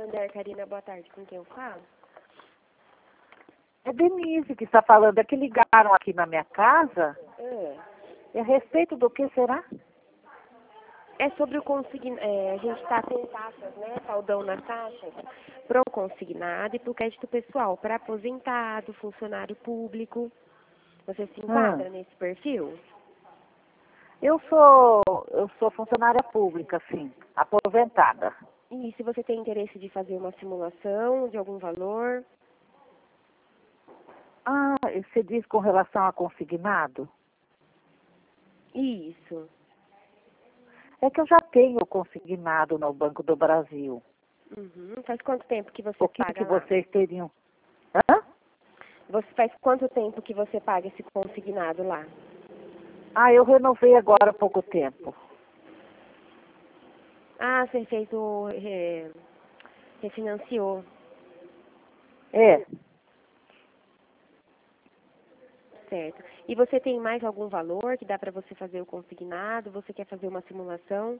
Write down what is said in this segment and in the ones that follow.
Santander, Karina, boa tarde. Com quem eu falo? É Denise que está falando. É que ligaram aqui na minha casa. É. E a respeito do que será? É sobre o consignado. A gente está sem taxas, né? Saldão nas taxas. Para o consignado e para o crédito pessoal. Para aposentado, funcionário público. Você se enquadra nesse perfil? Eu sou funcionária pública, sim, aposentada. E se você tem interesse de fazer uma simulação de algum valor? Ah, você diz com relação a consignado? Isso. É que eu já tenho consignado no Banco do Brasil. Uhum. Faz quanto tempo que você O que paga que lá? vocês teriam? Hã? Você faz quanto tempo que você paga esse consignado lá? Ah, eu renovei agora há pouco tempo. Ah, você fez o... refinanciou. É. Certo. E você tem mais algum valor que dá para você fazer o consignado? Você quer fazer uma simulação?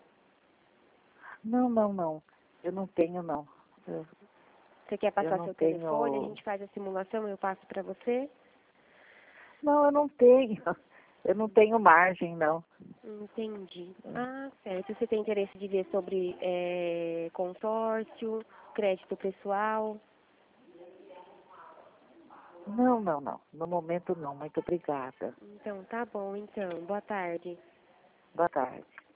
Não. Eu não tenho, não. Você quer Eu passar não seu telefone? A tenho... gente faz a simulação, eu passo para você? Não, eu não tenho. Eu não tenho margem, não. Entendi. Ah, certo. Você tem interesse de ver sobre consórcio, crédito pessoal? Não. No momento, não. Muito obrigada. Então, tá bom, então. Boa tarde. Boa tarde.